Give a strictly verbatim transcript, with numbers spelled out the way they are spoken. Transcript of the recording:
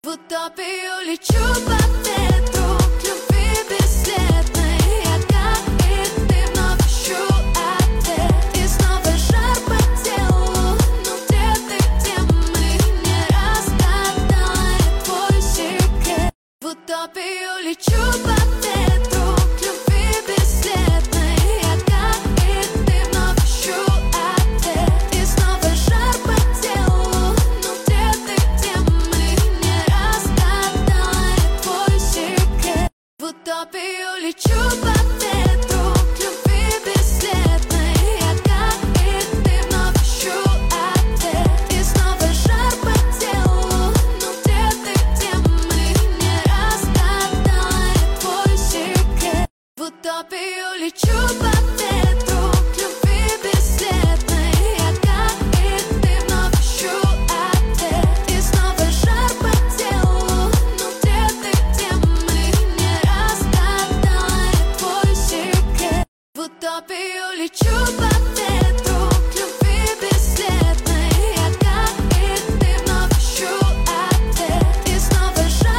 В утопию лечу по ветру, к любви бесследной. Я как и ты вновь ищу ответ. И снова жар по телу. Ну где ты, где мы? Не разгадала я твой секрет. В утопию лечу по ветру, к любви бесследной. Я как и ты вновь ищу ответ. И снова жар по телу. Ну где ты, где мы? Не разгадала я твой секрет. В утопию лечу по ветру, к любви бесследной. Я как и ты вновь ищу ответ. И снова жар по телу. Ну где ты, где мы? Не разгадала я твой секрет. В утопию лечу по ветру, к любви бесследной. Я как и ты вновь ищу ответ. И снова жар по телу. Ну где ты, где мы? Не разгадала я твой секрет. В утопию лечу по